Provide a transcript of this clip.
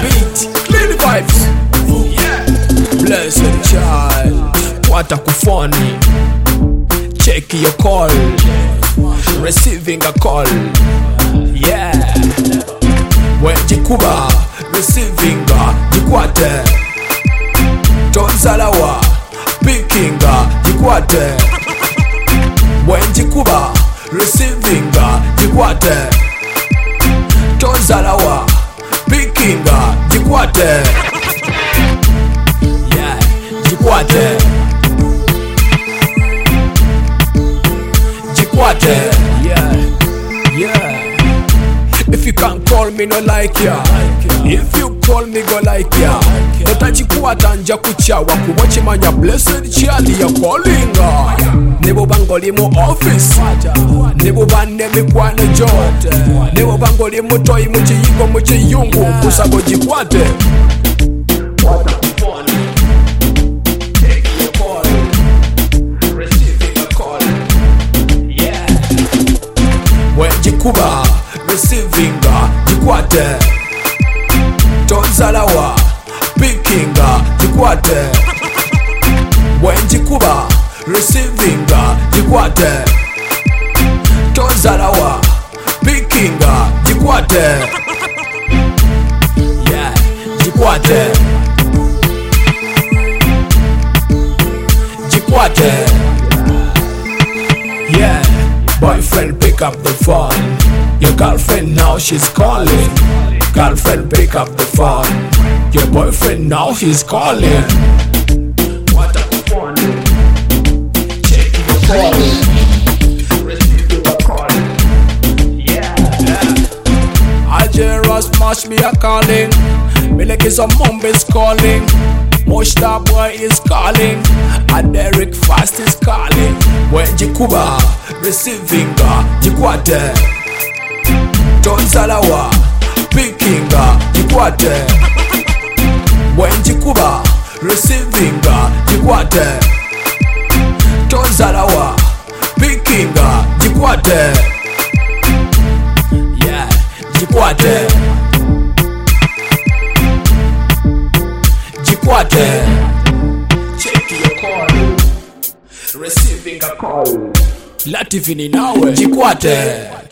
beat, clean vibes. Yeah. Blessed child, what a kufoni. Check your call, receiving a call. Yeah. When Jikuba, receiving a Jikwate. Tonzalawa, picking a Jikwate. When Jikuba, receiving a Jikwate. Tonzalawa, picking a Jikwate. Yeah, Jikwate. Jikwate. Yeah, yeah. If you can't call me, no like ya. If you call me, go like ya. Notachikwata nja kuchawa kuwachimanya blessed child ya callinga. Nebo bangoli mu office, nebo bande mikwano jote, nebo bangoli mu toy mu chiyiko mu chiyungu kusago Jikwate. When Jikuba, receiving a Jikwate. Tonzalawa, picking a Jikwate. When Jikuba, receiving a Jikwate. Tonzalawa, picking a Jikwate. Yeah, Jikwate. Jikwate. Yeah. Boyfriend, pick up the phone. Your girlfriend now, she's calling. Girlfriend, pick up the phone. Your boyfriend now, he's calling. What a phone. Check your phone. Receive your call. Yeah. Ajera smash me a calling. Me like some Mumby's calling. Moshta boy is calling. And Derek Fast is calling. When Jikuba, receiving a Jikwate. Tonzalawa, picking a Jikwate. When Jikuba, receiving a Jikwate. Tonzalawa, picking a Jikwate. Yeah, Jikwate. Jikwate. Check your call, receiving a call. Latifini nawe Jikwate.